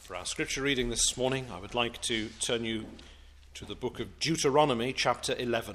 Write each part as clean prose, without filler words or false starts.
For our scripture reading this morning, I would like to turn you to the book of Deuteronomy, chapter 11.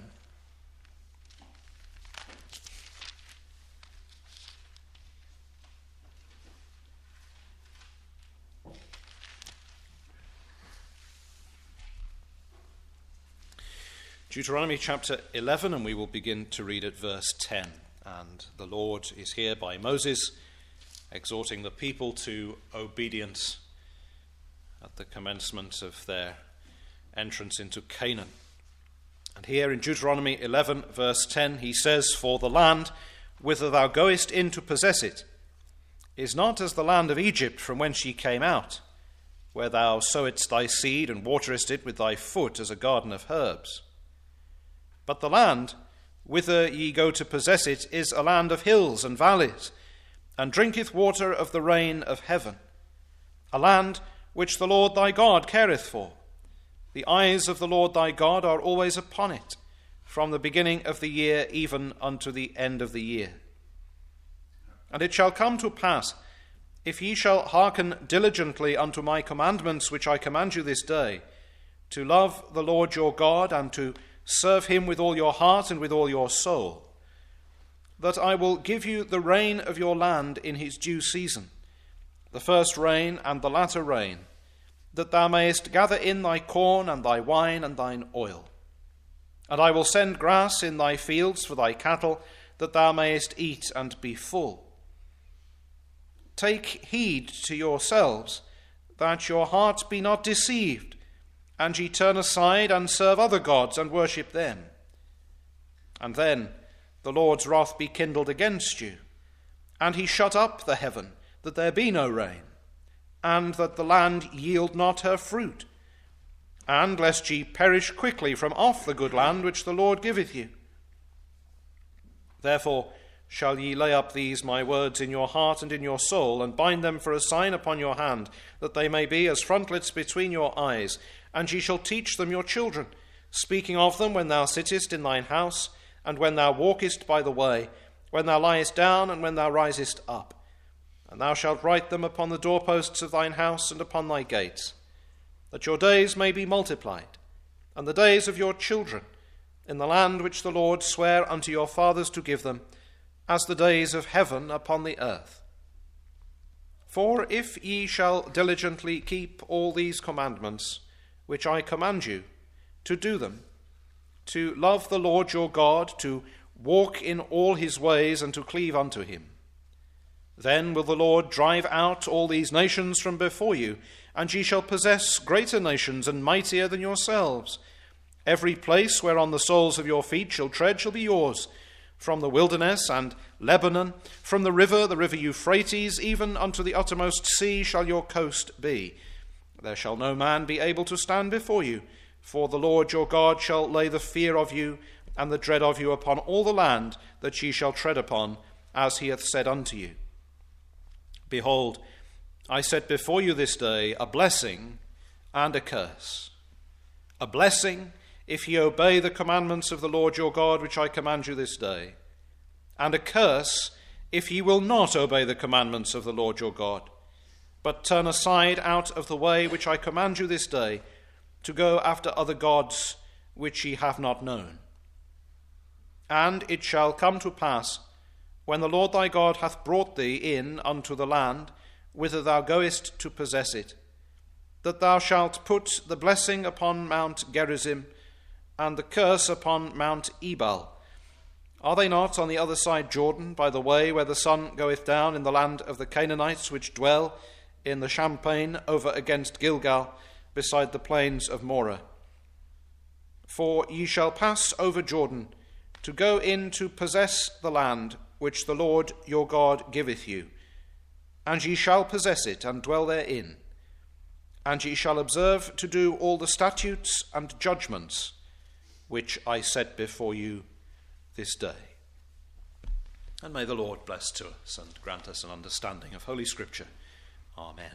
Deuteronomy chapter 11, and we will begin to read at verse 10. And the Lord is here by Moses, exhorting the people to obedience at the commencement of their entrance into Canaan. And here in Deuteronomy 11, verse 10, he says, "For the land whither thou goest in to possess it is not as the land of Egypt from whence ye came out, where thou sowedst thy seed and waterest it with thy foot as a garden of herbs. But the land whither ye go to possess it is a land of hills and valleys, and drinketh water of the rain of heaven, a land which the Lord thy God careth for. The eyes of the Lord thy God are always upon it, from the beginning of the year even unto the end of the year. And it shall come to pass, if ye shall hearken diligently unto my commandments which I command you this day, to love the Lord your God, and to serve him with all your heart and with all your soul, that I will give you the rain of your land in his due season, the first rain and the latter rain, that thou mayest gather in thy corn and thy wine and thine oil. And I will send grass in thy fields for thy cattle, that thou mayest eat and be full. Take heed to yourselves, that your heart be not deceived, and ye turn aside and serve other gods and worship them. And then the Lord's wrath be kindled against you, and he shut up the heaven, that there be no rain, and that the land yield not her fruit, and lest ye perish quickly from off the good land which the Lord giveth you. Therefore shall ye lay up these my words in your heart and in your soul, and bind them for a sign upon your hand, that they may be as frontlets between your eyes, and ye shall teach them your children, speaking of them when thou sittest in thine house, and when thou walkest by the way, when thou liest down, and when thou risest up. And thou shalt write them upon the doorposts of thine house and upon thy gates, that your days may be multiplied, and the days of your children, in the land which the Lord sware unto your fathers to give them, as the days of heaven upon the earth. For if ye shall diligently keep all these commandments, which I command you, to do them, to love the Lord your God, to walk in all his ways, and to cleave unto him, then will the Lord drive out all these nations from before you, and ye shall possess greater nations and mightier than yourselves. Every place whereon the soles of your feet shall tread shall be yours, from the wilderness and Lebanon, from the river Euphrates, even unto the uttermost sea shall your coast be. There shall no man be able to stand before you, for the Lord your God shall lay the fear of you and the dread of you upon all the land that ye shall tread upon, as he hath said unto you. Behold, I set before you this day a blessing and a curse. A blessing, if ye obey the commandments of the Lord your God, which I command you this day, and a curse, if ye will not obey the commandments of the Lord your God, but turn aside out of the way which I command you this day, to go after other gods which ye have not known. And it shall come to pass, when the Lord thy God hath brought thee in unto the land whither thou goest to possess it, that thou shalt put the blessing upon Mount Gerizim, and the curse upon Mount Ebal. Are they not on the other side Jordan, by the way where the sun goeth down, in the land of the Canaanites which dwell in the champaign over against Gilgal, beside the plains of Moreh? For ye shall pass over Jordan, to go in to possess the land which the Lord your God giveth you, and ye shall possess it and dwell therein, and ye shall observe to do all the statutes and judgments which I set before you this day. And may the Lord bless to us and grant us an understanding of Holy Scripture. Amen.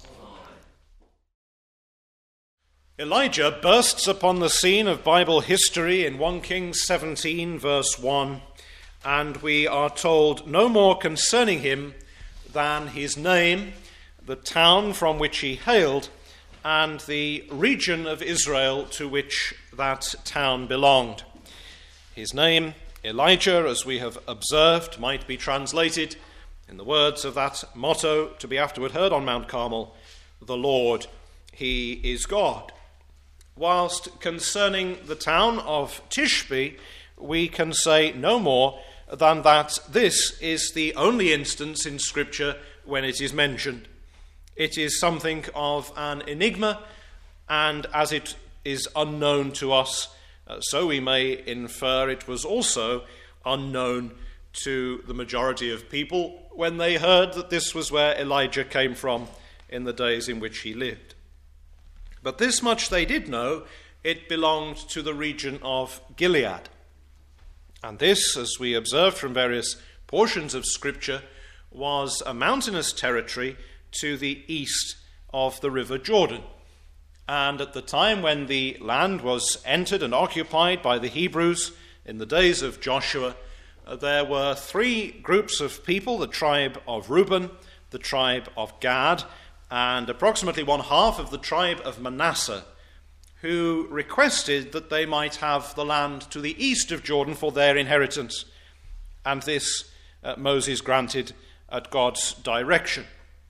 Elijah bursts upon the scene of Bible history in 1 Kings 17, verse 1, and we are told no more concerning him than his name, the town from which he hailed, and the region of Israel to which that town belonged. His name, Elijah, as we have observed, might be translated in the words of that motto to be afterward heard on Mount Carmel, "The Lord, He is God." Whilst concerning the town of Tishbe, we can say no more than that this is the only instance in Scripture when it is mentioned. It is something of an enigma, and as it is unknown to us, so we may infer it was also unknown to the majority of people when they heard that this was where Elijah came from in the days in which he lived. But this much they did know: it belonged to the region of Gilead. And this, as we observed from various portions of Scripture, was a mountainous territory to the east of the River Jordan. And at the time when the land was entered and occupied by the Hebrews in the days of Joshua, there were three groups of people: the tribe of Reuben, the tribe of Gad, and approximately one half of the tribe of Manasseh, who requested that they might have the land to the east of Jordan for their inheritance. And this Moses granted at God's direction.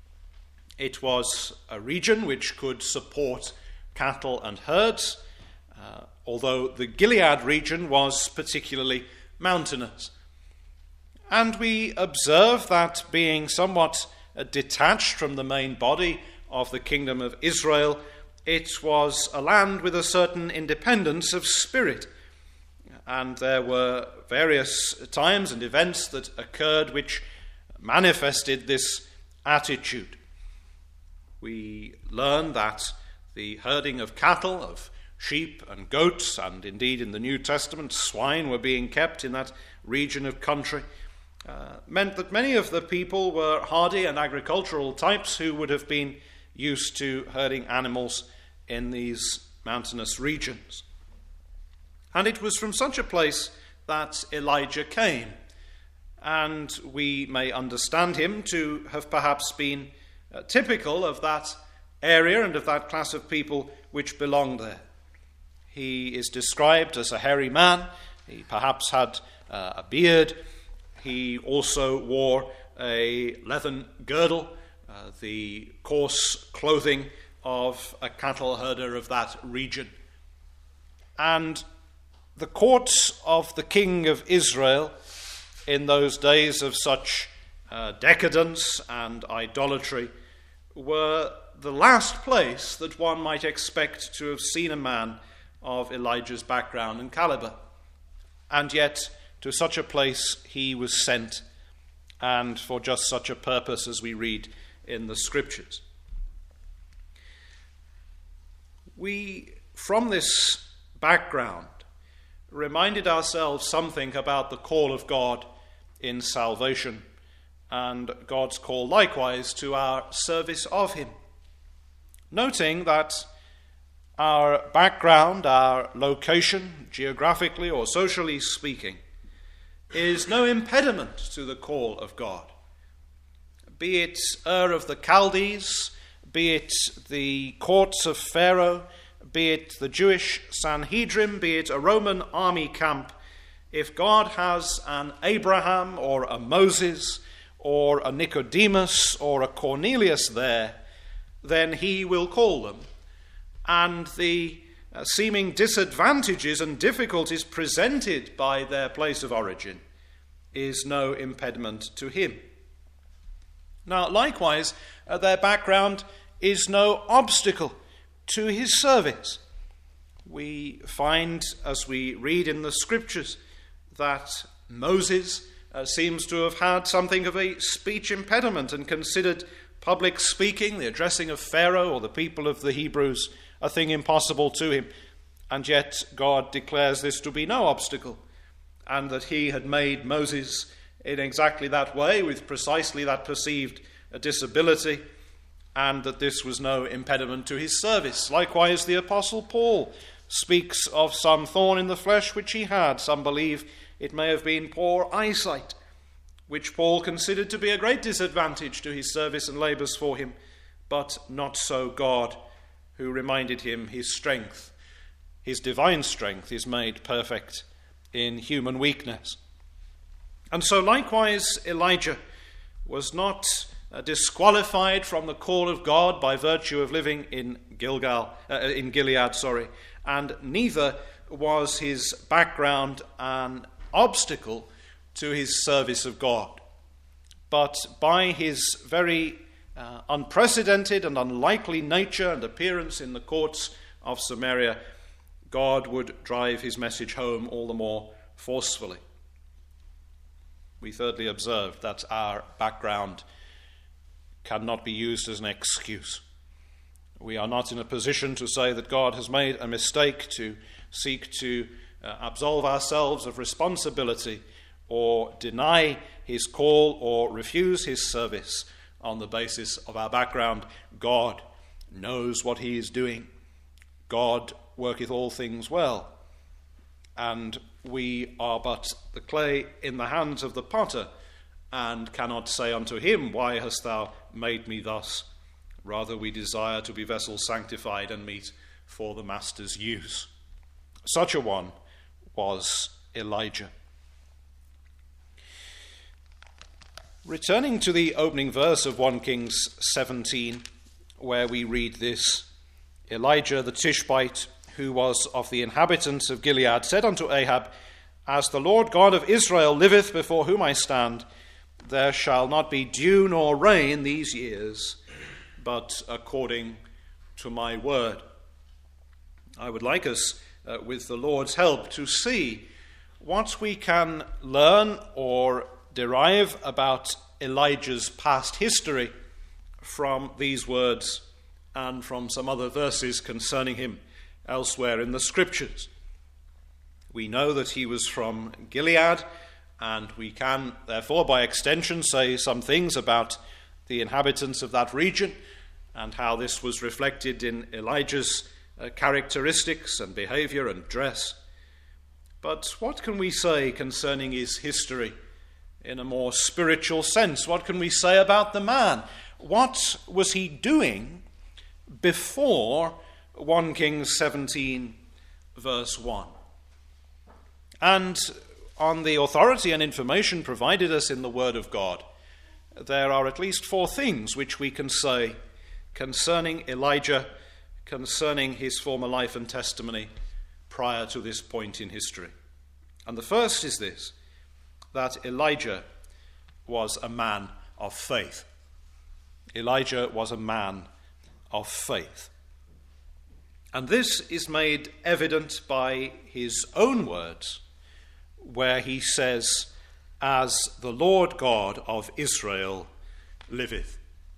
It was a region which could support cattle and herds, although the Gilead region was particularly mountainous. And we observe that, being somewhat detached from the main body of the kingdom of Israel, it was a land with a certain independence of spirit. And there were various times and events that occurred which manifested this attitude. We learn that the herding of cattle, of sheep and goats, and indeed in the New Testament swine, were being kept in that region of country, meant that many of the people were hardy and agricultural types who would have been used to herding animals in these mountainous regions. And it was from such a place that Elijah came, and we may understand him to have perhaps been typical of that area and of that class of people which belonged there. He is described as a hairy man. He perhaps had a beard. He also wore a leathern girdle, the coarse clothing of a cattle herder of that region. And the courts of the king of Israel in those days of such decadence and idolatry were the last place that one might expect to have seen a man of Elijah's background and caliber. And yet, to such a place he was sent, and for just such a purpose as we read in the Scriptures. We, from this background, reminded ourselves something about the call of God in salvation, and God's call likewise to our service of him. Noting that our background, our location, geographically or socially speaking, is no impediment to the call of God. Be it Ur of the Chaldees, be it the courts of Pharaoh, be it the Jewish Sanhedrin, be it a Roman army camp, if God has an Abraham or a Moses or a Nicodemus or a Cornelius there, then he will call them. And the seeming disadvantages and difficulties presented by their place of origin is no impediment to him. Now, likewise, their background is no obstacle to his service. We find, as we read in the Scriptures, that Moses seems to have had something of a speech impediment and considered public speaking, the addressing of Pharaoh or the people of the Hebrews, a thing impossible to him. And yet God declares this to be no obstacle, and that he had made Moses in exactly that way, with precisely that perceived disability, and that this was no impediment to his service. Likewise, the Apostle Paul speaks of some thorn in the flesh which he had. Some believe it may have been poor eyesight, which Paul considered to be a great disadvantage to his service and labours for him. but not so God, who reminded him his strength, his divine strength, is made perfect in human weakness. And so likewise Elijah was not disqualified from the call of God by virtue of living in Gilead, and neither was his background an obstacle to his service of God. But by his very unprecedented and unlikely nature and appearance in the courts of Samaria, God would drive his message home all the more forcefully. We thirdly observe that our background cannot be used as an excuse. We are not in a position to say that God has made a mistake, to seek to absolve ourselves of responsibility or deny his call or refuse his service on the basis of our background. God knows what he is doing. God worketh all things well. And we are but the clay in the hands of the potter, and cannot say unto him, Why hast thou made me thus? Rather we desire to be vessels sanctified and meet for the master's use. Such a one was Elijah. Returning to the opening verse of 1 Kings 17, where we read this, Elijah the Tishbite, who was of the inhabitants of Gilead, said unto Ahab, As the Lord God of Israel liveth, before whom I stand, there shall not be dew nor rain these years, but according to my word. I would like us, with the Lord's help, to see what we can learn or derive about Elijah's past history from these words and from some other verses concerning him elsewhere in the Scriptures. We know that he was from Gilead, and we can, therefore, by extension, say some things about the inhabitants of that region and how this was reflected in Elijah's characteristics and behavior and dress. But what can we say concerning his history in a more spiritual sense? What can we say about the man? What was he doing before 1 Kings 17, verse 1? And on the authority and information provided us in the Word of God, there are at least 4 things which we can say concerning Elijah, concerning his former life and testimony prior to this point in history. And the first is this, that Elijah was a man of faith. Elijah was a man of faith. And this is made evident by his own words, where he says, As the Lord God of Israel liveth.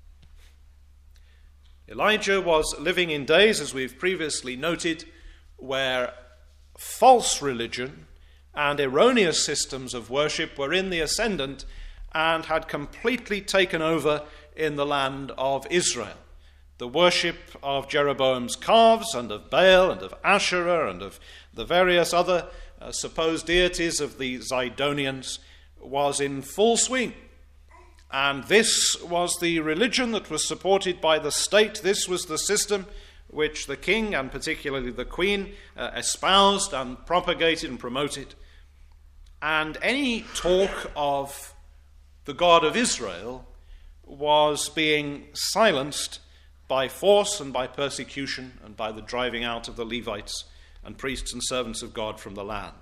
Elijah was living in days, as we've previously noted, where false religion and erroneous systems of worship were in the ascendant and had completely taken over in the land of Israel. The worship of Jeroboam's calves and of Baal and of Asherah and of the various other supposed deities of the Zidonians was in full swing. And this was the religion that was supported by the state. This was the system which the king and particularly the queen espoused and propagated and promoted. And any talk of the God of Israel was being silenced by force and by persecution and by the driving out of the Levites and priests and servants of God from the land.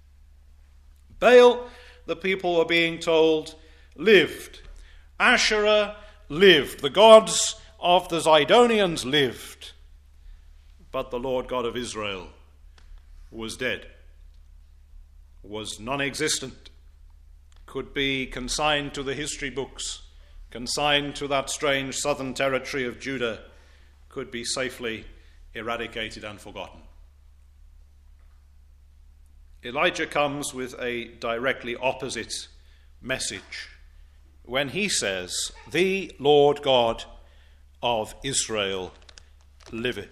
Baal, the people were being told, lived. Asherah lived. The gods of the Zidonians lived. But the Lord God of Israel was dead, was non-existent, could be consigned to the history books, consigned to that strange southern territory of Judah, could be safely eradicated and forgotten. Elijah comes with a directly opposite message when he says, The Lord God of Israel liveth.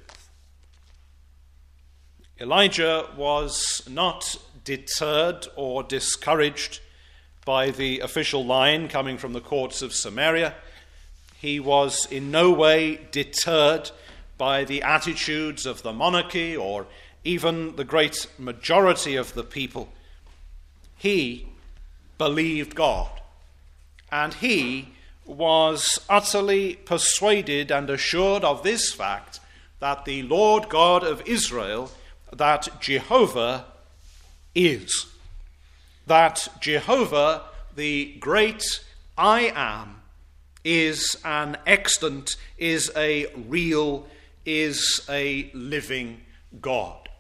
Elijah was not deterred or discouraged by the official line coming from the courts of Samaria. He was in no way deterred by the attitudes of the monarchy or even the great majority of the people. He believed God, and he was utterly persuaded and assured of this fact, that the Lord God of Israel, that Jehovah is. That Jehovah, the great I Am, is an extant, is a real, is a living God.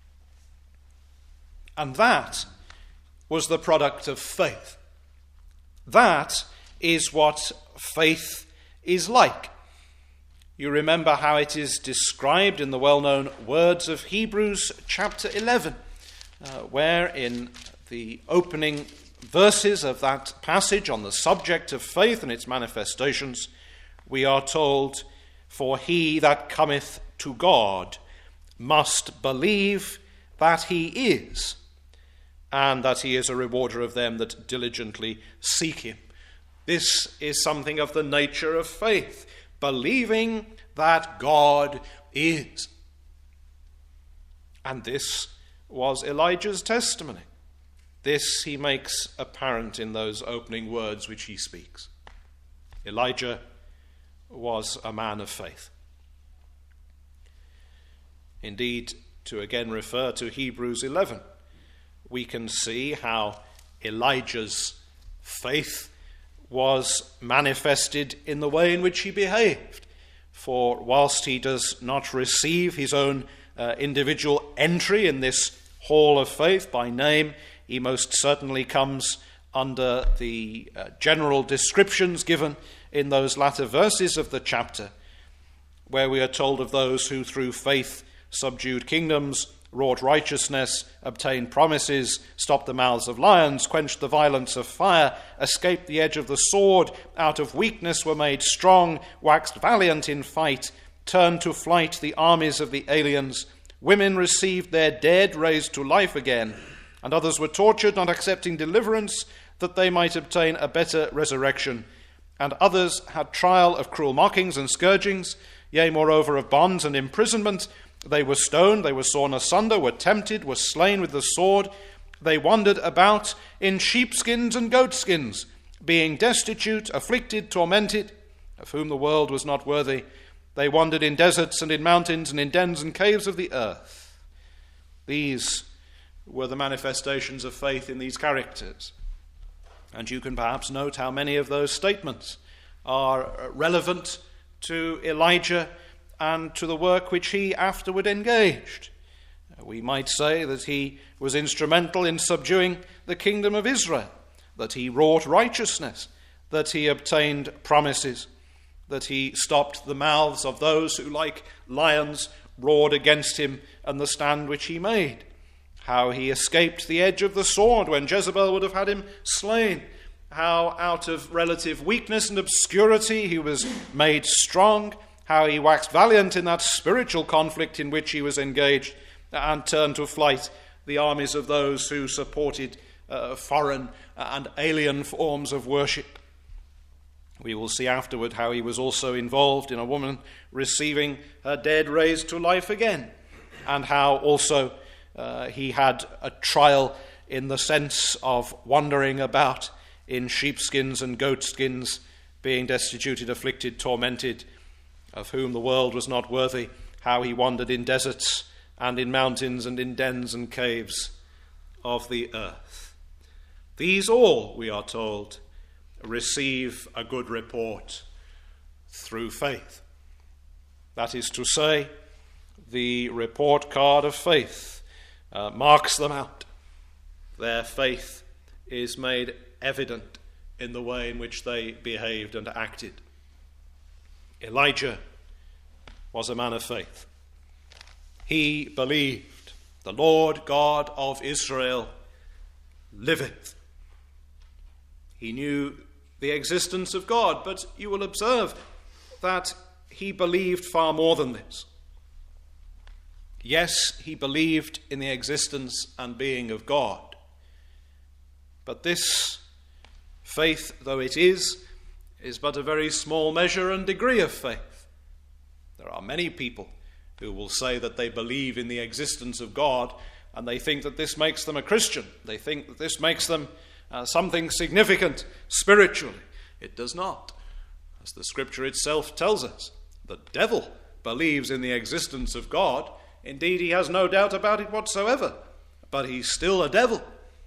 And that was the product of faith. That is what faith is like. You remember how it is described in the well-known words of Hebrews chapter 11, where in the opening verses of that passage on the subject of faith and its manifestations, we are told, "For he that cometh to God must believe that he is, and that he is a rewarder of them that diligently seek him." This is something of the nature of faith, believing that God is. And this was Elijah's testimony. This he makes apparent in those opening words which he speaks. Elijah was a man of faith. Indeed, to again refer to Hebrews 11, we can see how Elijah's faith was manifested in the way in which he behaved. For whilst he does not receive his own individual entry in this hall of faith by name, he most certainly comes under the general descriptions given in those latter verses of the chapter, where we are told of those who through faith subdued kingdoms, wrought righteousness, obtained promises, stopped the mouths of lions, quenched the violence of fire, escaped the edge of the sword, out of weakness were made strong, waxed valiant in fight, turned to flight the armies of the aliens. Women received their dead raised to life again, and others were tortured, not accepting deliverance, that they might obtain a better resurrection. And others had trial of cruel mockings and scourgings, yea, moreover, of bonds and imprisonment. They were stoned, they were sawn asunder, were tempted, were slain with the sword. They wandered about in sheepskins and goatskins, being destitute, afflicted, tormented, of whom the world was not worthy. They wandered in deserts and in mountains and in dens and caves of the earth. These were the manifestations of faith in these characters. And you can perhaps note how many of those statements are relevant to Elijah and to the work which he afterward engaged. We might say that he was instrumental in subduing the kingdom of Israel, that he wrought righteousness, that he obtained promises, that he stopped the mouths of those who, like lions, roared against him and the stand which he made, how he escaped the edge of the sword when Jezebel would have had him slain, how out of relative weakness and obscurity he was made strong, how he waxed valiant in that spiritual conflict in which he was engaged, and turned to flight the armies of those who supported foreign and alien forms of worship. We will see afterward how he was also involved in a woman receiving her dead raised to life again, and how also he had a trial in the sense of wandering about in sheepskins and goatskins, being destitute, afflicted, tormented, of whom the world was not worthy, how he wandered in deserts and in mountains and in dens and caves of the earth. These all, we are told, receive a good report through faith. That is to say, the report card of faith marks them out. Their faith is made evident in the way in which they behaved and acted. Elijah was a man of faith. He believed, the Lord God of Israel liveth. He knew the existence of God, but you will observe that he believed far more than this. Yes, he believed in the existence and being of God, but this faith, though it is is but a very small measure and degree of faith. There are many people who will say that they believe in the existence of God, and they think that this makes them a Christian. They think that this makes them something significant spiritually. It does not. As the Scripture itself tells us, the devil believes in the existence of God. Indeed, he has no doubt about it whatsoever, but he's still a devil.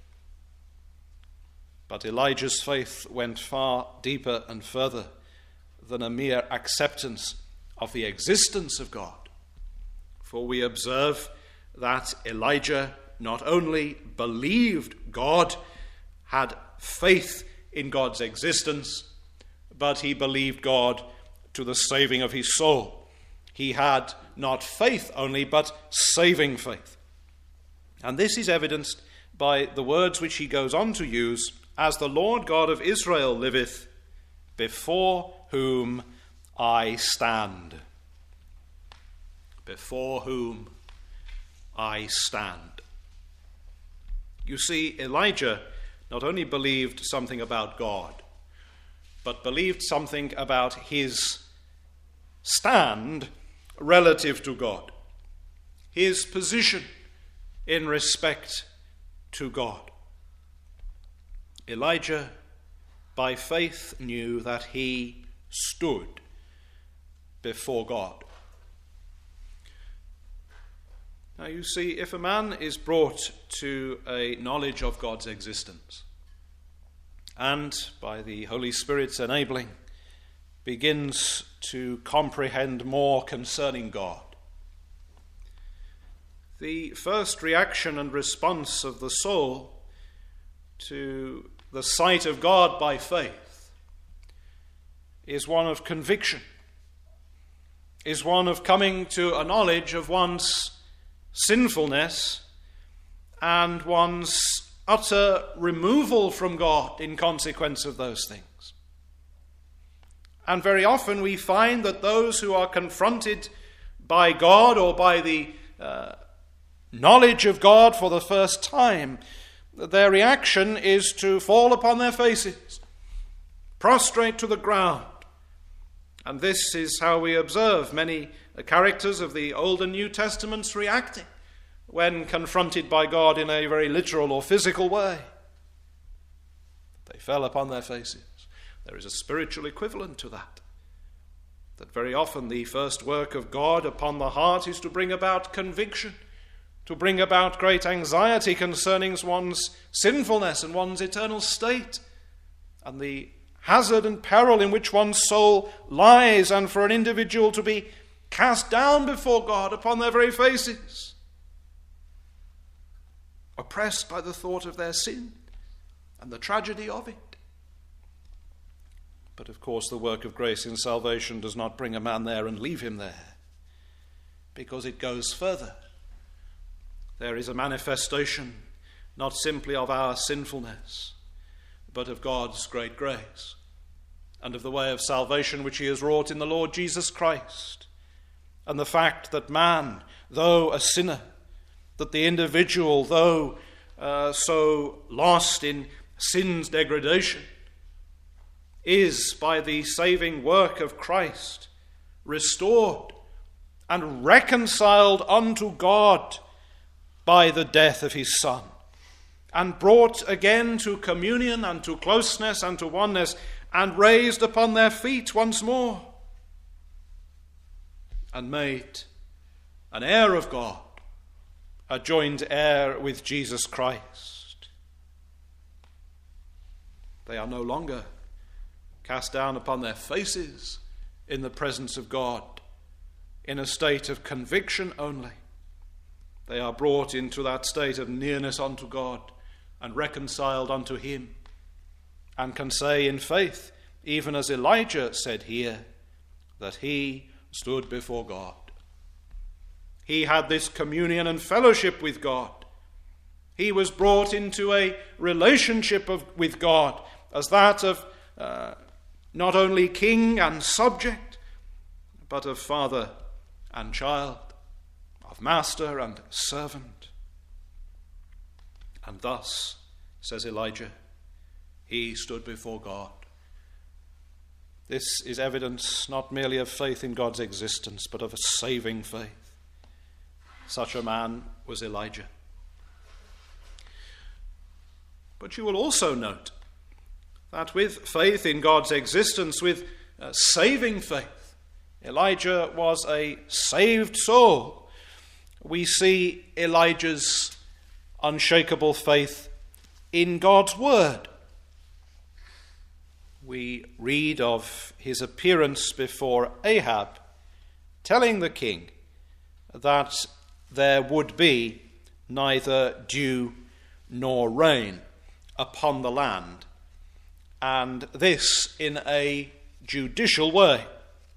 But Elijah's faith went far deeper and further than a mere acceptance of the existence of God. For we observe that Elijah not only believed God, had faith in God's existence, but he believed God to the saving of his soul. He had not faith only, but saving faith. And this is evidenced by the words which he goes on to use: "As the Lord God of Israel liveth, before whom I stand." Before whom I stand. You see, Elijah not only believed something about God, but believed something about his stand relative to God, his position in respect to God. Elijah, by faith, knew that he stood before God. Now you see, if a man is brought to a knowledge of God's existence, and by the Holy Spirit's enabling, begins to comprehend more concerning God, the first reaction and response of the soul to the sight of God by faith is one of conviction, is one of coming to a knowledge of one's sinfulness and one's utter removal from God in consequence of those things. And very often we find that those who are confronted by God or by the knowledge of God for the first time, their reaction is to fall upon their faces, prostrate to the ground. And this is how we observe many characters of the Old and New Testaments reacting when confronted by God in a very literal or physical way. They fell upon their faces. There is a spiritual equivalent to that. That very often the first work of God upon the heart is to bring about conviction, to bring about great anxiety concerning one's sinfulness and one's eternal state, and the hazard and peril in which one's soul lies, and for an individual to be cast down before God upon their very faces, oppressed by the thought of their sin and the tragedy of it. But of course the work of grace in salvation does not bring a man there and leave him there, because it goes further. There is a manifestation not simply of our sinfulness, but of God's great grace and of the way of salvation which he has wrought in the Lord Jesus Christ, and the fact that man, though a sinner, that the individual, though so lost in sin's degradation, is by the saving work of Christ restored and reconciled unto God by the death of his Son, and brought again to communion and to closeness and to oneness, and raised upon their feet once more, and made an heir of God, a joint heir with Jesus Christ. They are no longer cast down upon their faces in the presence of God in a state of conviction only. They are brought into that state of nearness unto God and reconciled unto him, and can say in faith, even as Elijah said here, that he stood before God. He had this communion and fellowship with God. He was brought into a relationship with God as that of not only king and subject, but of father and child, of master and servant. And thus, says Elijah, he stood before God. This is evidence not merely of faith in God's existence, but of a saving faith. Such a man was Elijah. But you will also note that with faith in God's existence, with saving faith, Elijah was a saved soul. We see Elijah's unshakable faith in God's word. We read of his appearance before Ahab, telling the king that there would be neither dew nor rain upon the land, and this in a judicial way.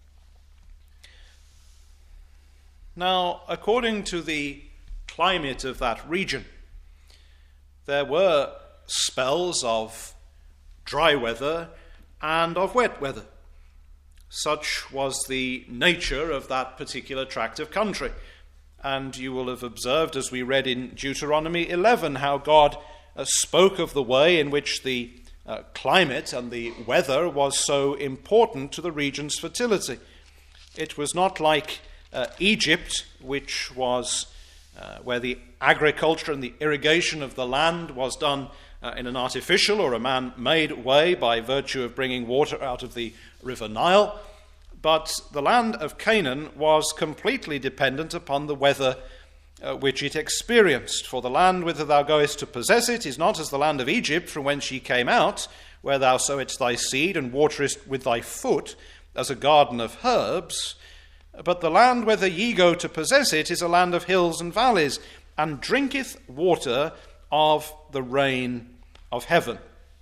Now, according to the climate of that region, there were spells of dry weather and of wet weather. Such was the nature of that particular tract of country. And you will have observed, as we read in Deuteronomy 11, how God spoke of the way in which the climate and the weather was so important to the region's fertility. It was not like Egypt, which was where the agriculture and the irrigation of the land was done in an artificial or a man-made way by virtue of bringing water out of the river Nile. But the land of Canaan was completely dependent upon the weather which it experienced. For the land whither thou goest to possess it is not as the land of Egypt from whence ye came out, where thou sowest thy seed and waterest with thy foot as a garden of herbs. But the land whither ye go to possess it is a land of hills and valleys, and drinketh water of the rain of heaven.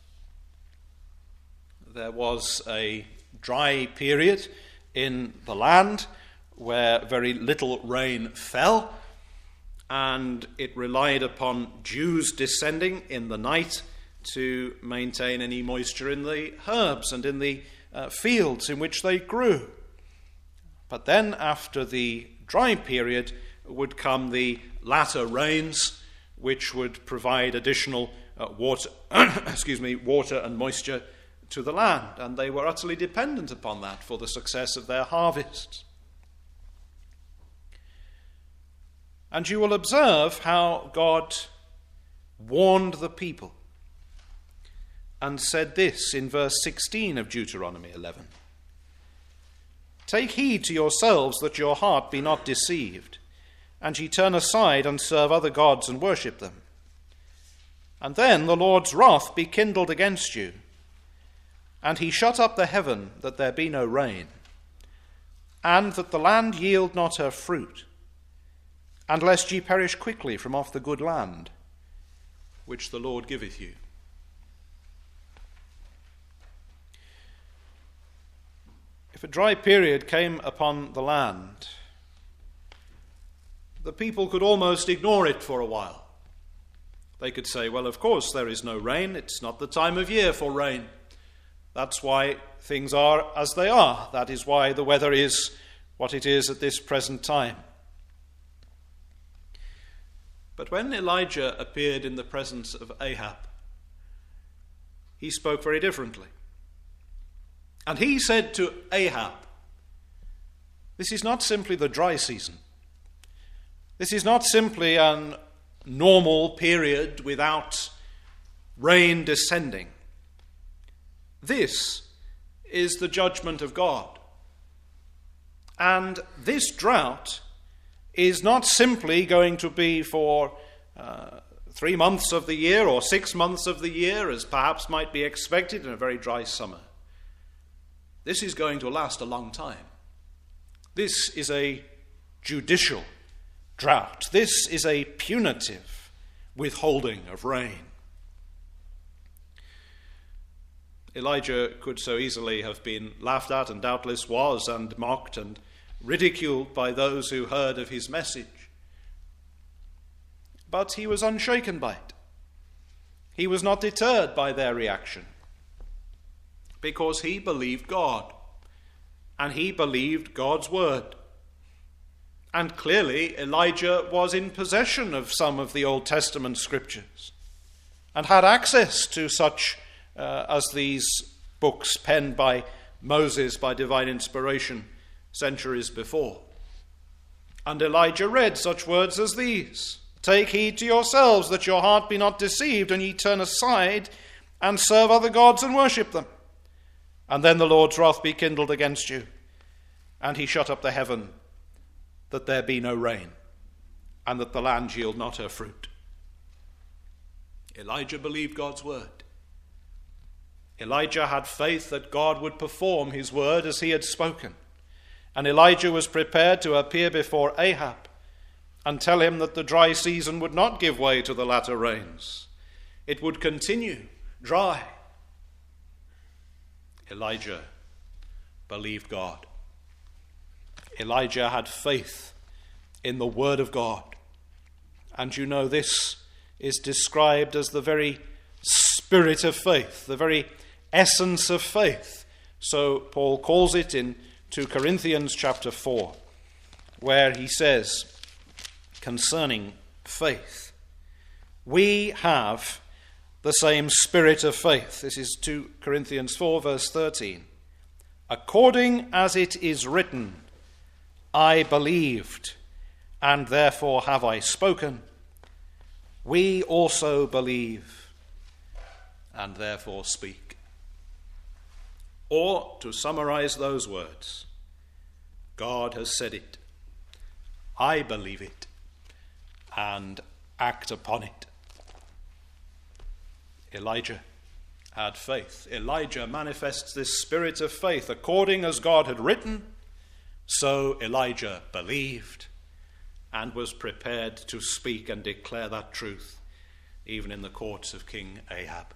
There was a dry period in the land where very little rain fell, and it relied upon dews descending in the night to maintain any moisture in the herbs and in the fields in which they grew. But then, after the dry period, would come the latter rains, which would provide additional water and moisture to the land, and they were utterly dependent upon that for the success of their harvests. And you will observe how God warned the people and said this in verse 16 of Deuteronomy 11. Take heed to yourselves that your heart be not deceived, and ye turn aside and serve other gods and worship them. And then the Lord's wrath be kindled against you, and he shut up the heaven that there be no rain, and that the land yield not her fruit, and lest ye perish quickly from off the good land, which the Lord giveth you. If a dry period came upon the land, the people could almost ignore it for a while. They could say, well, of course there is no rain. It's not the time of year for rain. That's why things are as they are. That is why the weather is what it is at this present time. But when Elijah appeared in the presence of Ahab, he spoke very differently. And he said to Ahab, this is not simply the dry season. This is not simply an normal period without rain descending. This is the judgment of God. And this drought is not simply going to be for 3 months of the year or 6 months of the year, as perhaps might be expected in a very dry summer. This is going to last a long time. This is a judicial drought. This is a punitive withholding of rain. Elijah could so easily have been laughed at, and doubtless was, and mocked and ridiculed by those who heard of his message. But he was unshaken by it. He was not deterred by their reaction, because he believed God, and he believed God's word. And clearly Elijah was in possession of some of the Old Testament scriptures and had access to such as these books penned by Moses by divine inspiration centuries before. And Elijah read such words as these: "Take heed to yourselves that your heart be not deceived, and ye turn aside and serve other gods and worship them. And then the Lord's wrath be kindled against you, and he shut up the heaven, that there be no rain, and that the land yield not her fruit." Elijah believed God's word. Elijah had faith that God would perform his word as he had spoken. And Elijah was prepared to appear before Ahab and tell him that the dry season would not give way to the latter rains. It would continue dry. Elijah believed God. Elijah had faith in the word of God. And you know, this is described as the very spirit of faith, the very essence of faith. So Paul calls it in 2 Corinthians chapter 4, where he says concerning faith, "We have the same spirit of faith." This is 2 Corinthians 4 verse 13. "According as it is written, I believed, and therefore have I spoken. We also believe, and therefore speak." Or, to summarize those words, God has said it, I believe it, and act upon it. Elijah had faith. Elijah manifests this spirit of faith. According as God had written, so Elijah believed and was prepared to speak and declare that truth, even in the courts of King Ahab.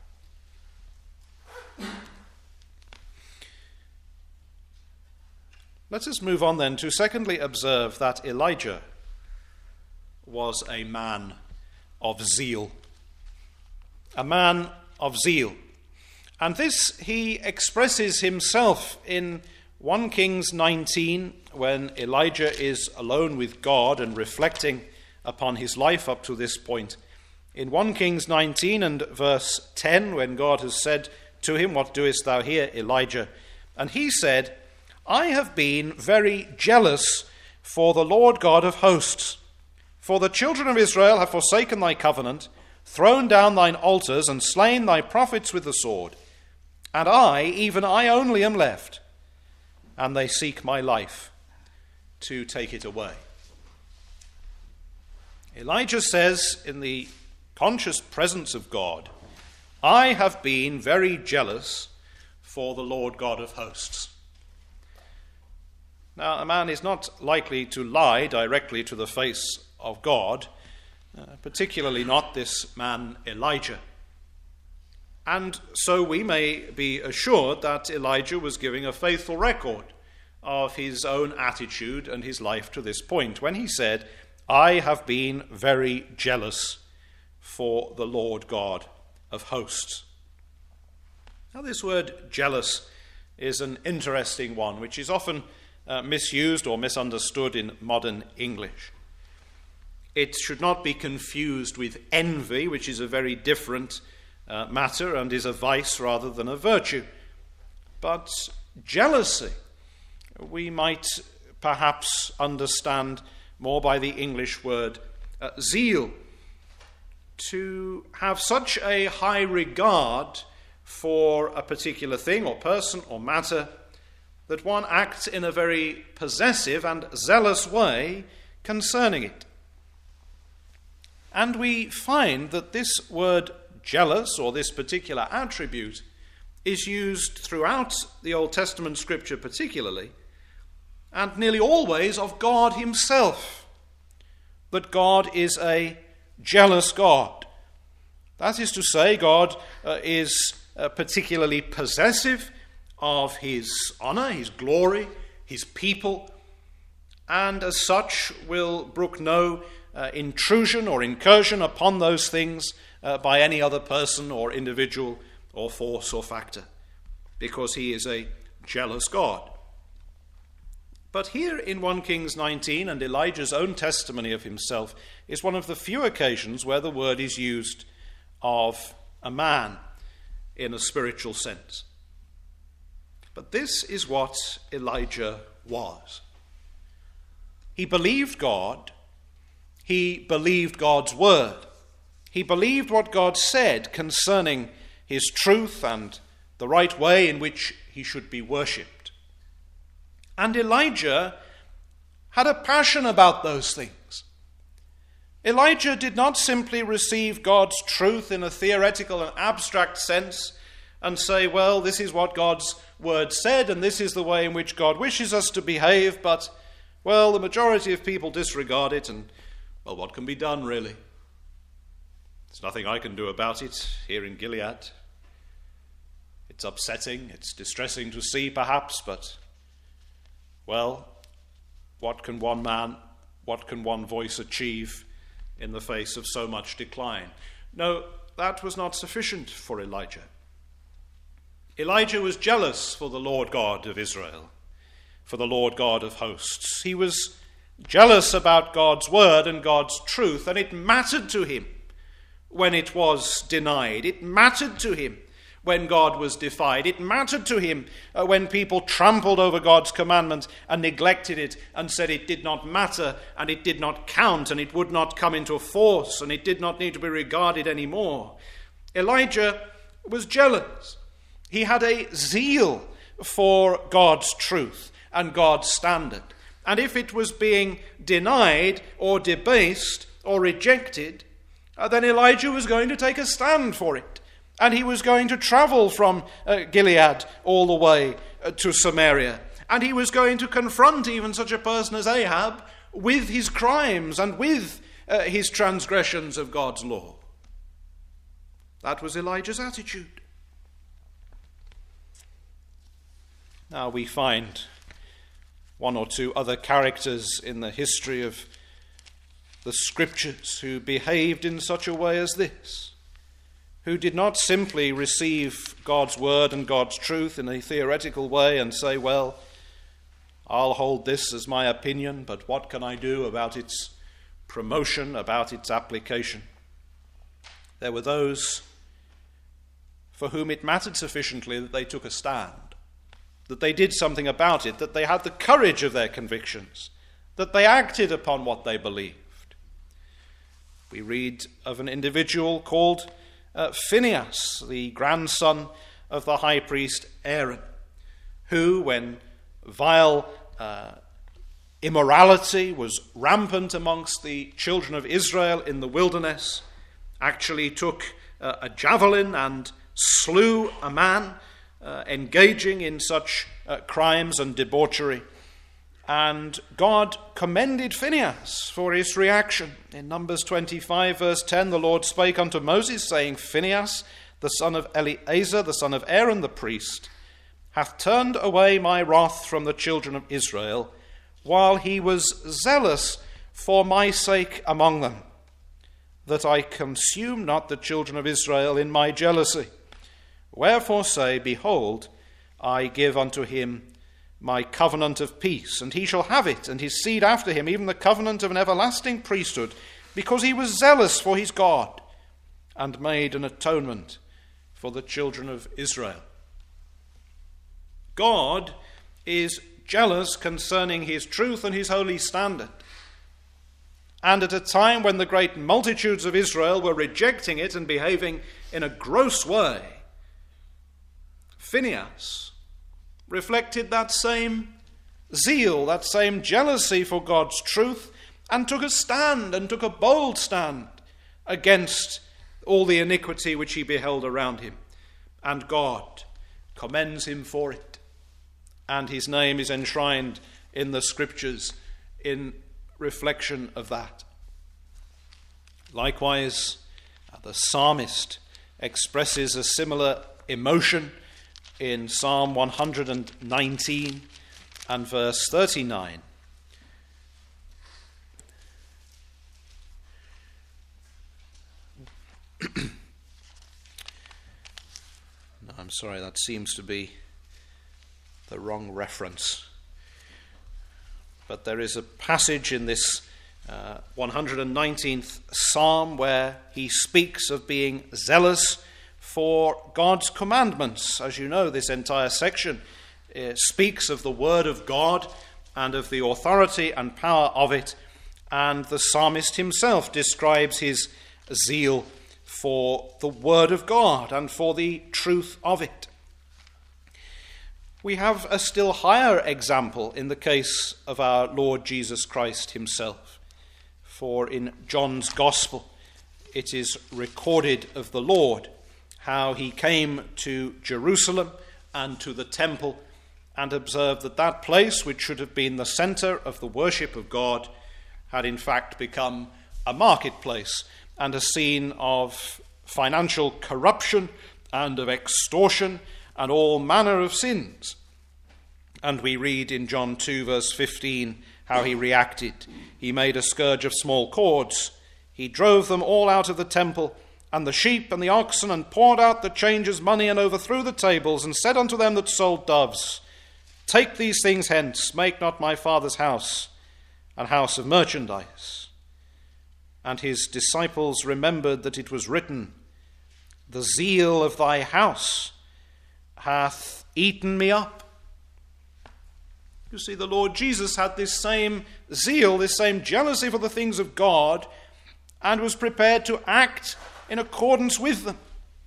Let us move on then to secondly observe that Elijah was a man of zeal. A man of zeal. And this he expresses himself in 1 Kings 19, when Elijah is alone with God and reflecting upon his life up to this point. In 1 Kings 19 and verse 10, when God has said to him, "What doest thou here, Elijah?" And he said, "I have been very jealous for the Lord God of hosts. For the children of Israel have forsaken thy covenant, thrown down thine altars, and slain thy prophets with the sword. And I, even I only, am left, and they seek my life to take it away." Elijah says, in the conscious presence of God, "I have been very jealous for the Lord God of hosts." Now, a man is not likely to lie directly to the face of God, particularly not this man Elijah. And so we may be assured that Elijah was giving a faithful record of his own attitude and his life to this point, when he said, "I have been very jealous for the Lord God of hosts." Now, this word jealous is an interesting one, which is often misused or misunderstood in modern English. It should not be confused with envy, which is a very different matter and is a vice rather than a virtue. But jealousy, we might perhaps understand more by the English word zeal. To have such a high regard for a particular thing or person or matter that one acts in a very possessive and zealous way concerning it. And we find that this word jealous, or this particular attribute, is used throughout the Old Testament scripture particularly, and nearly always of God himself, that God is a jealous God. That is to say, God is particularly possessive of his honor, his glory, his people, and as such will brook no intrusion or incursion upon those things by any other person or individual or force or factor, because he is a jealous God. But here in 1 Kings 19, and Elijah's own testimony of himself, is one of the few occasions where the word is used of a man in a spiritual sense. But this is what Elijah was. He believed God. He believed God's word. He believed what God said concerning his truth and the right way in which he should be worshipped. And Elijah had a passion about those things. Elijah did not simply receive God's truth in a theoretical and abstract sense and say, well, this is what God's word said and this is the way in which God wishes us to behave, but, well, the majority of people disregard it and, well, what can be done, really? There's nothing I can do about it here in Gilead. It's upsetting, it's distressing to see, perhaps, but, well, what can one man, what can one voice achieve in the face of so much decline? No, that was not sufficient for Elijah. Elijah was jealous for the Lord God of Israel, for the Lord God of hosts. He was jealous about God's word and God's truth, and it mattered to him when it was denied. It mattered to him when God was defied. It mattered to him when people trampled over God's commandment and neglected it and said it did not matter and it did not count and it would not come into force and it did not need to be regarded anymore. Elijah was jealous. He had a zeal for God's truth and God's standard. And if it was being denied or debased or rejected, then Elijah was going to take a stand for it. And he was going to travel from Gilead all the way to Samaria. And he was going to confront even such a person as Ahab with his crimes and with his transgressions of God's law. That was Elijah's attitude. Now we find one or two other characters in the history of the Scriptures who behaved in such a way as this, who did not simply receive God's word and God's truth in a theoretical way and say, well, I'll hold this as my opinion, but what can I do about its promotion, about its application? There were those for whom it mattered sufficiently that they took a stand, that they did something about it, that they had the courage of their convictions, that they acted upon what they believed. We read of an individual called Phinehas, the grandson of the high priest Aaron, who, when vile immorality was rampant amongst the children of Israel in the wilderness, actually took a javelin and slew a man engaging in such crimes and debauchery. And God commended Phinehas for his reaction. In Numbers 25, verse 10, the Lord spake unto Moses, saying, Phinehas, the son of Eleazar, the son of Aaron the priest, hath turned away my wrath from the children of Israel, while he was zealous for my sake among them, that I consume not the children of Israel in my jealousy. Wherefore say, Behold, I give unto him my covenant of peace, and he shall have it, and his seed after him, even the covenant of an everlasting priesthood, because he was zealous for his God, and made an atonement for the children of Israel. God is jealous concerning his truth and his holy standard. And at a time when the great multitudes of Israel were rejecting it and behaving in a gross way, Phinehas reflected that same zeal, that same jealousy for God's truth, and took a stand, and took a bold stand against all the iniquity which he beheld around him. And God commends him for it. And his name is enshrined in the Scriptures in reflection of that. Likewise, the psalmist expresses a similar emotion in Psalm 119 and verse 39. No, I'm sorry, that seems to be the wrong reference. But there is a passage in this 119th Psalm where he speaks of being zealous for God's commandments. As you know, this entire section speaks of the word of God and of the authority and power of it, and the psalmist himself describes his zeal for the word of God and for the truth of it. We have a still higher example in the case of our Lord Jesus Christ himself. For in John's Gospel it is recorded of the Lord how he came to Jerusalem and to the temple and observed that that place, which should have been the center of the worship of God, had in fact become a marketplace and a scene of financial corruption and of extortion and all manner of sins. And we read in John 2 verse 15 how he reacted. He made a scourge of small cords. He drove them all out of the temple, and the sheep and the oxen, and poured out the changers' money, and overthrew the tables, and said unto them that sold doves, Take these things hence, make not my Father's house an house of merchandise. And his disciples remembered that it was written, The zeal of thy house hath eaten me up. You see, the Lord Jesus had this same zeal, this same jealousy for the things of God, and was prepared to act in accordance with them.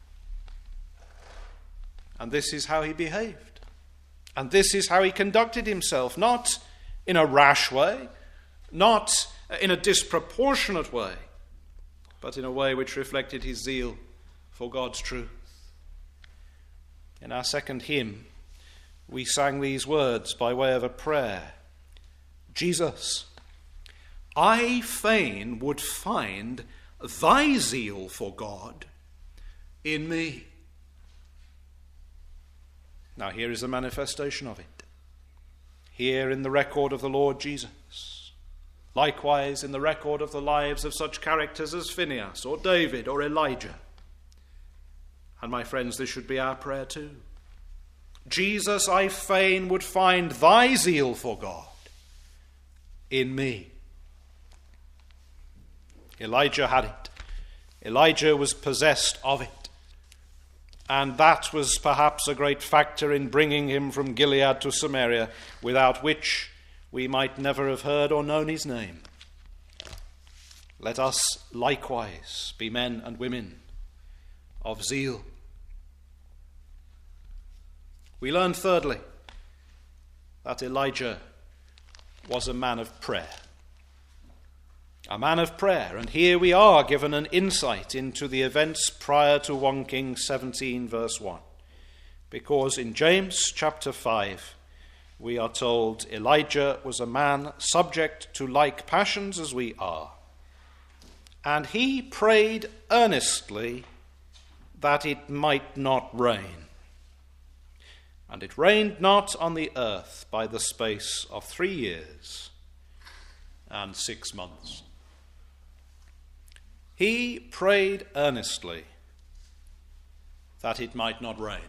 And this is how he behaved. And this is how he conducted himself, not in a rash way, not in a disproportionate way, but in a way which reflected his zeal for God's truth. In our second hymn, we sang these words by way of a prayer. Jesus, I fain would find thy zeal for God in me. Now here is a manifestation of it. Here in the record of the Lord Jesus. Likewise in the record of the lives of such characters as Phinehas or David or Elijah. And my friends, this should be our prayer too. Jesus, I fain would find thy zeal for God in me. Elijah had it. Elijah was possessed of it. And that was perhaps a great factor in bringing him from Gilead to Samaria, without which we might never have heard or known his name. Let us likewise be men and women of zeal. We learn thirdly that Elijah was a man of prayer. A man of prayer. And here we are given an insight into the events prior to 1 Kings 17 verse 1. Because in James chapter 5 we are told Elijah was a man subject to like passions as we are. And he prayed earnestly that it might not rain. And it rained not on the earth by the space of 3 years and 6 months. He prayed earnestly that it might not rain.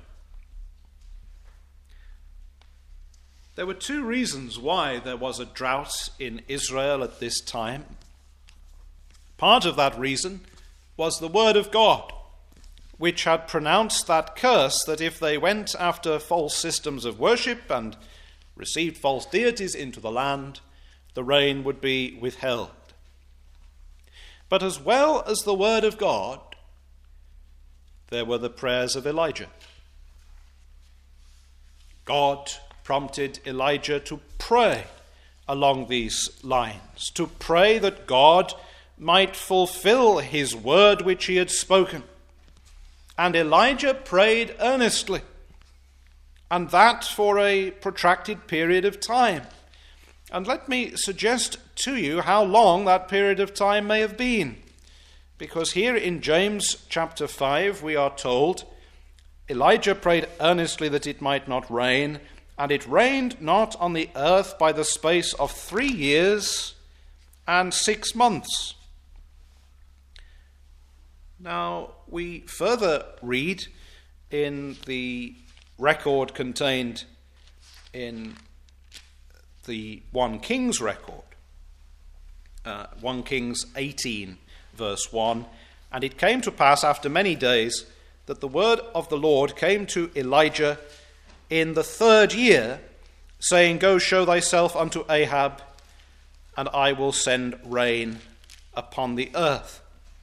There were 2 reasons why there was a drought in Israel at this time. Part of that reason was the word of God, which had pronounced that curse that if they went after false systems of worship and received false deities into the land, the rain would be withheld. But as well as the word of God, there were the prayers of Elijah. God prompted Elijah to pray along these lines, to pray that God might fulfill his word which he had spoken. And Elijah prayed earnestly, and that for a protracted period of time. And let me suggest to you how long that period of time may have been. Because here in James chapter 5 we are told, Elijah prayed earnestly that it might not rain, and it rained not on the earth by the space of 3 years and 6 months. Now, we further read in the record contained in the 1 Kings record, 1 Kings 18, verse 1, and it came to pass after many days that the word of the Lord came to Elijah in the 3rd year, saying, Go show thyself unto Ahab, and I will send rain upon the earth.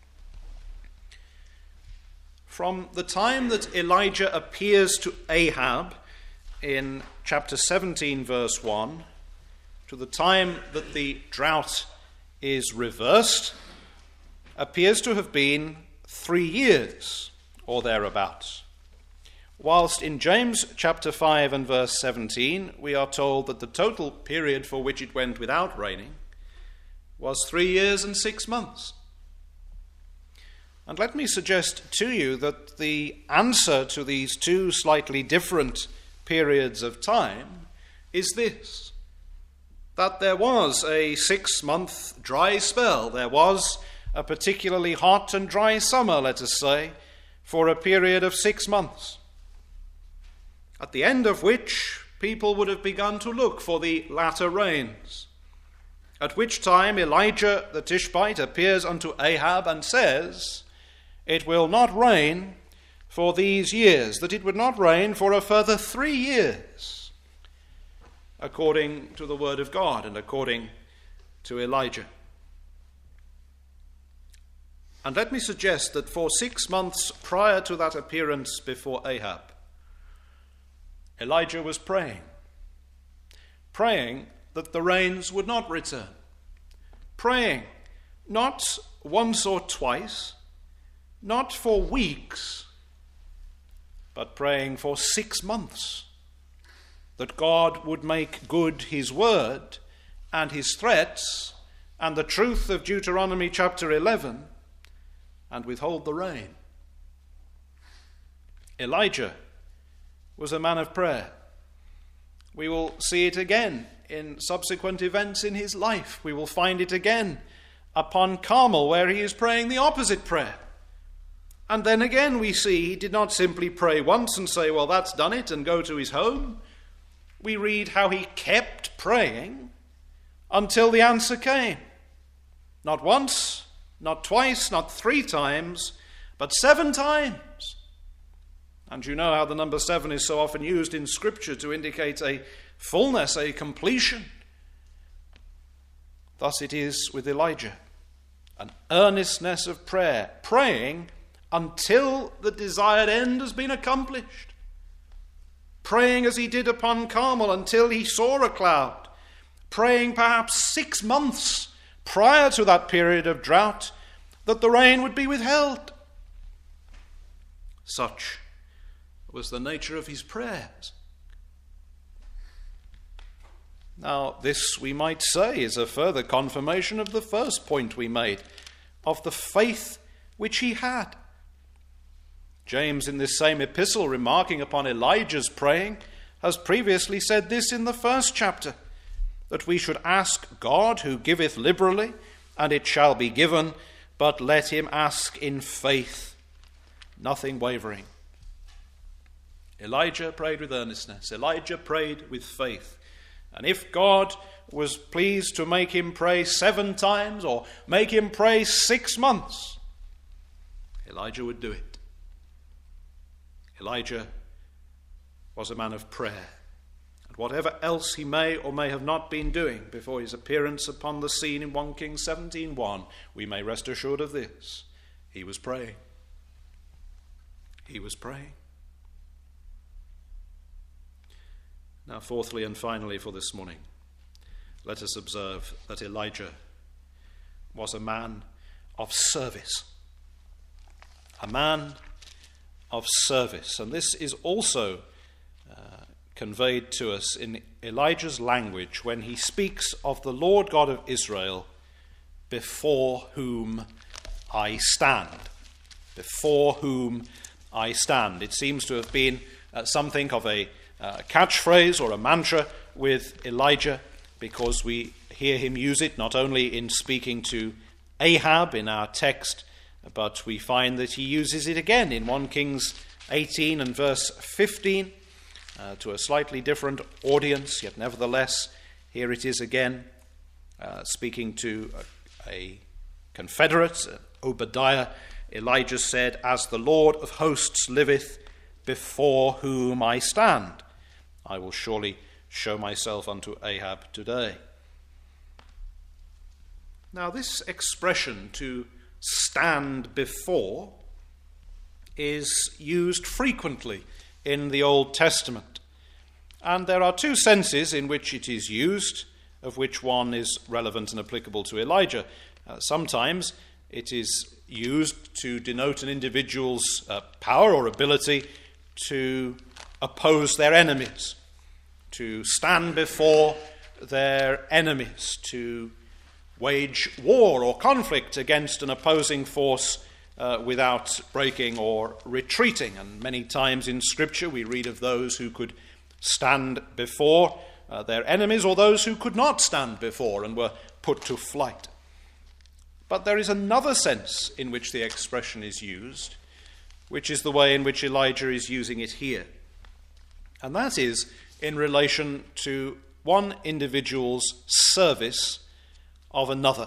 From the time that Elijah appears to Ahab in chapter 17, verse 1, to the time that the drought is reversed, appears to have been 3 years or thereabouts. Whilst in James chapter 5 and verse 17, we are told that the total period for which it went without raining was 3 years and 6 months. And let me suggest to you that the answer to these two slightly different periods of time is this: that there was a 6-month dry spell. There was a particularly hot and dry summer, let us say, for a period of 6 months, at the end of which people would have begun to look for the latter rains, at which time Elijah the Tishbite appears unto Ahab and says, It will not rain for these years, that it would not rain for a further 3 years, according to the word of God and according to Elijah. And let me suggest that for 6 months prior to that appearance before Ahab, Elijah was praying that the rains would not return, praying not once or twice, not for weeks, but praying for 6 months, that God would make good his word and his threats and the truth of Deuteronomy chapter 11 and withhold the rain. Elijah was a man of prayer. We will see it again in subsequent events in his life. We will find it again upon Carmel, where he is praying the opposite prayer. And then again we see he did not simply pray once and say, well, that's done it, and go to his home. We read how he kept praying until the answer came. Not once, not twice, not 3 times, but 7 times. And you know how the number 7 is so often used in Scripture to indicate a fullness, a completion. Thus it is with Elijah, an earnestness of prayer, praying until the desired end has been accomplished. Praying as he did upon Carmel until he saw a cloud. Praying perhaps 6 months prior to that period of drought that the rain would be withheld. Such was the nature of his prayers. Now, this, we might say, is a further confirmation of the first point we made, of the faith which he had. James, in this same epistle, remarking upon Elijah's praying, has previously said this in the 1st chapter, that we should ask God, who giveth liberally, and it shall be given, but let him ask in faith, nothing wavering. Elijah prayed with earnestness. Elijah prayed with faith. And if God was pleased to make him pray 7 times or make him pray 6 months, Elijah would do it. Elijah was a man of prayer. And whatever else he may or may have not been doing before his appearance upon the scene in 1 Kings 17:1, we may rest assured of this. He was praying. He was praying. Now, fourthly and finally for this morning, let us observe that Elijah was a man of service. A man of service. And this is also conveyed to us in Elijah's language when he speaks of the Lord God of Israel, before whom I stand. Before whom I stand. It seems to have been something of a catchphrase or a mantra with Elijah, because we hear him use it not only in speaking to Ahab in our text, but we find that he uses it again in 1 Kings 18 and verse 15 to a slightly different audience, yet nevertheless here it is again speaking to a confederate, Obadiah. Elijah said, as the Lord of hosts liveth, before whom I stand. I will surely show myself unto Ahab today. Now, this expression, to stand before, is used frequently in the Old Testament. And there are two senses in which it is used, of which one is relevant and applicable to Elijah. Sometimes it is used to denote an individual's power or ability to oppose their enemies, to stand before their enemies, to wage war or conflict against an opposing force without breaking or retreating. And many times in Scripture we read of those who could stand before their enemies, or those who could not stand before and were put to flight. But there is another sense in which the expression is used, which is the way in which Elijah is using it here. And that is in relation to one individual's service of another,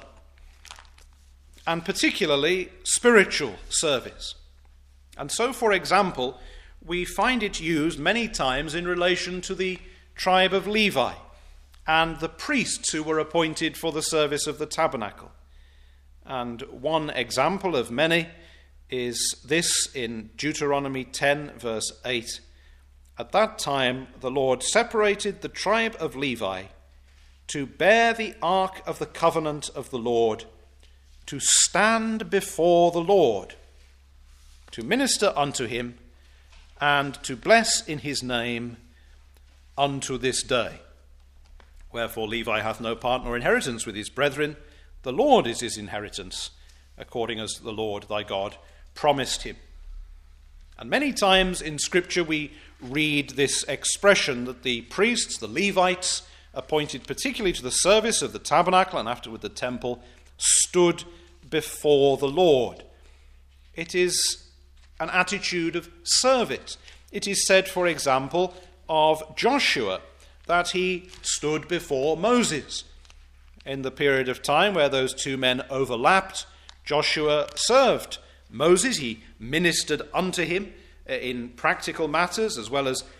and particularly spiritual service. And so, for example, we find it used many times in relation to the tribe of Levi and the priests who were appointed for the service of the tabernacle. And one example of many is this in Deuteronomy 10, verse 8. At that time the Lord separated the tribe of Levi to bear the ark of the covenant of the Lord, to stand before the Lord, to minister unto him, and to bless in his name unto this day. Wherefore Levi hath no part nor inheritance with his brethren. The Lord is his inheritance, according as the Lord thy God promised him. And many times in Scripture we read this expression that the priests, the Levites, appointed particularly to the service of the tabernacle and afterward the temple, stood before the Lord. It is an attitude of service. It is said, for example, of Joshua that he stood before Moses. In the period of time where those two men overlapped, Joshua served Moses. He ministered unto him in practical matters as well as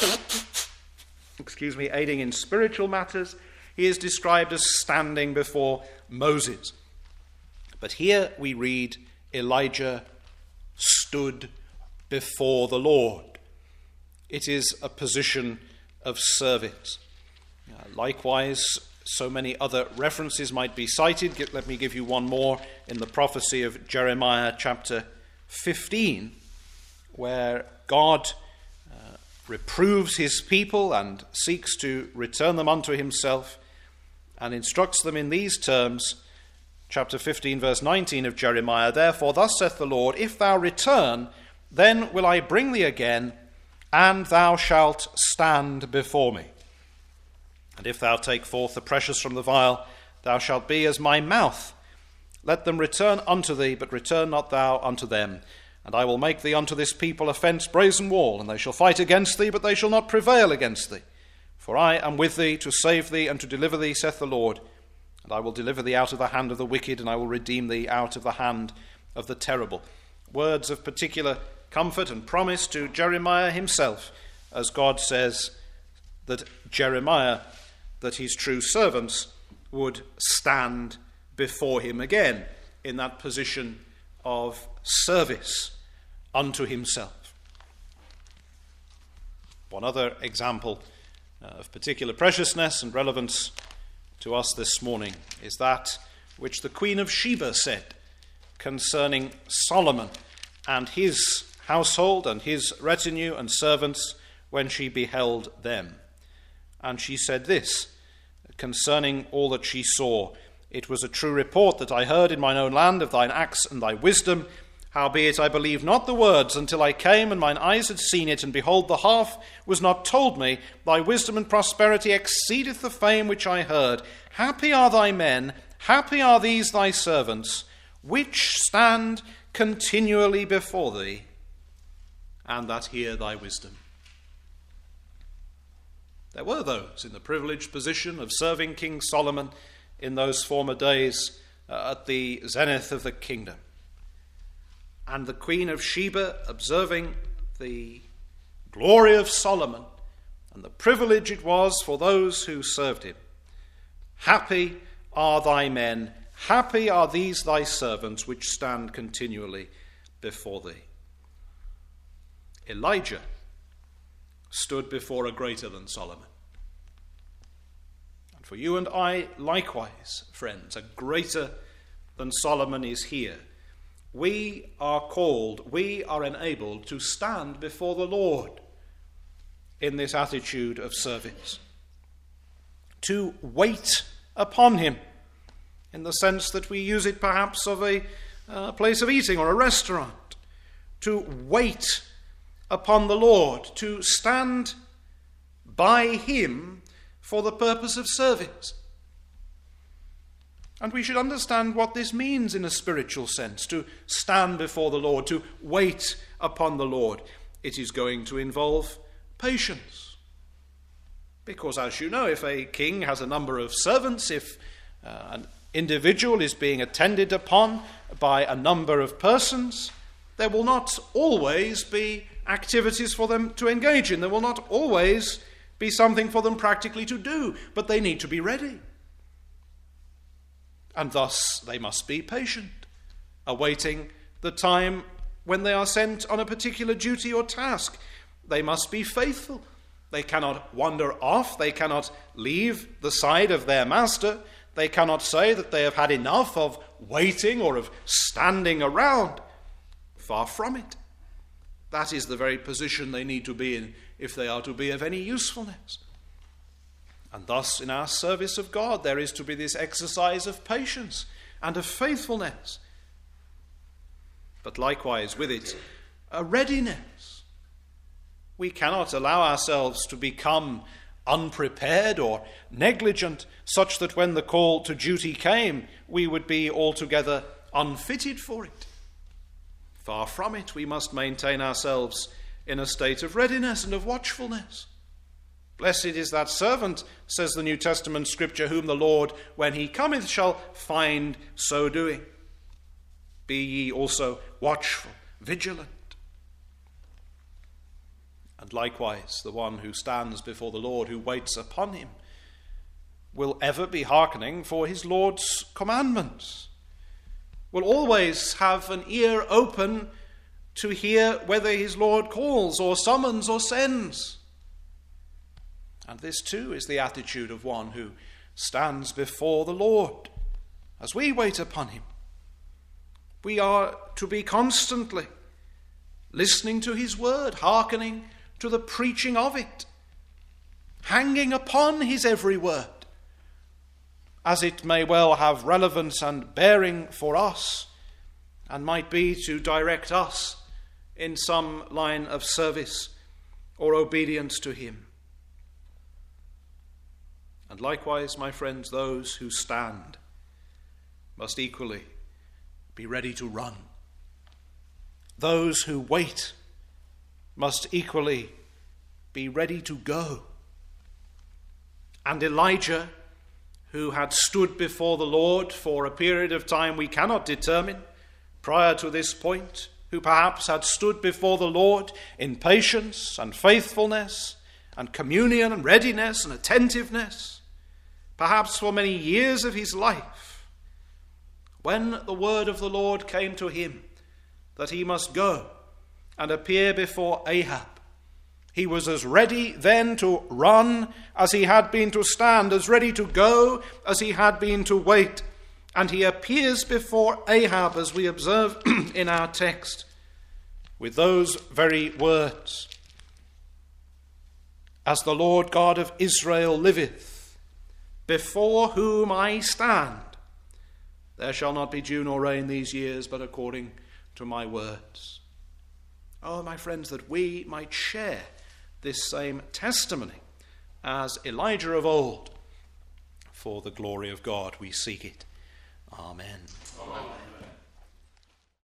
aiding in spiritual matters. He is described as standing before Moses. But here we read Elijah stood before the Lord. It is a position of service. Likewise, so many other references might be cited. Let me give you one more in the prophecy of Jeremiah chapter 15, where God reproves his people and seeks to return them unto himself, and instructs them in these terms. Chapter 15, verse 19 of Jeremiah, Therefore thus saith the Lord, If thou return, then will I bring thee again, and thou shalt stand before me. And if thou take forth the precious from the vial, thou shalt be as my mouth. Let them return unto thee, but return not thou unto them. And I will make thee unto this people a fenced brazen wall, and they shall fight against thee, but they shall not prevail against thee. For I am with thee to save thee and to deliver thee, saith the Lord. And I will deliver thee out of the hand of the wicked, and I will redeem thee out of the hand of the terrible. Words of particular comfort and promise to Jeremiah himself, as God says that Jeremiah, that his true servants would stand before him again in that position of service unto himself. One other example of particular preciousness and relevance to us this morning is that which the Queen of Sheba said concerning Solomon and his household and his retinue and servants when she beheld them. And she said this concerning all that she saw, It was a true report that I heard in mine own land of thine acts and thy wisdom. Howbeit I believed not the words until I came, and mine eyes had seen it, and behold, the half was not told me. Thy wisdom and prosperity exceedeth the fame which I heard. Happy are thy men, happy are these thy servants, which stand continually before thee, and that hear thy wisdom. There were those in the privileged position of serving King Solomon in those former days at the zenith of the kingdom. And the Queen of Sheba, observing the glory of Solomon and the privilege it was for those who served him. Happy are thy men, happy are these thy servants, which stand continually before thee. Elijah stood before a greater than Solomon. And for you and I, likewise, friends, a greater than Solomon is here. We are called, we are enabled to stand before the Lord in this attitude of service, to wait upon him, in the sense that we use it perhaps of a place of eating or a restaurant, to wait upon the Lord, to stand by him for the purpose of service. And we should understand what this means in a spiritual sense, to stand before the Lord, to wait upon the Lord. It is going to involve patience. Because, as you know, if a king has a number of servants, if an individual is being attended upon by a number of persons, there will not always be activities for them to engage in. There will not always be something for them practically to do, but they need to be ready. And thus they must be patient, awaiting the time when they are sent on a particular duty or task. They must be faithful. They cannot wander off. They cannot leave the side of their master. They cannot say that they have had enough of waiting or of standing around. Far from it. That is the very position they need to be in if they are to be of any usefulness. And thus, in our service of God, there is to be this exercise of patience and of faithfulness. But likewise, with it, a readiness. We cannot allow ourselves to become unprepared or negligent, such that when the call to duty came, we would be altogether unfitted for it. Far from it, we must maintain ourselves in a state of readiness and of watchfulness. Blessed is that servant, says the New Testament scripture, whom the Lord, when he cometh, shall find so doing. Be ye also watchful, vigilant. And likewise, the one who stands before the Lord, who waits upon him, will ever be hearkening for his Lord's commandments, will always have an ear open to hear whether his Lord calls or summons or sends. And this too is the attitude of one who stands before the Lord as we wait upon him. We are to be constantly listening to his word, hearkening to the preaching of it, hanging upon his every word, as it may well have relevance and bearing for us, and might be to direct us in some line of service or obedience to him. And likewise, my friends, those who stand must equally be ready to run. Those who wait must equally be ready to go. And Elijah, who had stood before the Lord for a period of time we cannot determine prior to this point, who perhaps had stood before the Lord in patience and faithfulness and communion and readiness and attentiveness, perhaps for many years of his life, when the word of the Lord came to him that he must go and appear before Ahab, he was as ready then to run as he had been to stand, as ready to go as he had been to wait. And he appears before Ahab, as we observe in our text, with those very words: "As the Lord God of Israel liveth, before whom I stand, there shall not be dew nor rain these years, but according to my words." Oh, my friends, that we might share this same testimony as Elijah of old. For the glory of God we seek it. Amen. Amen.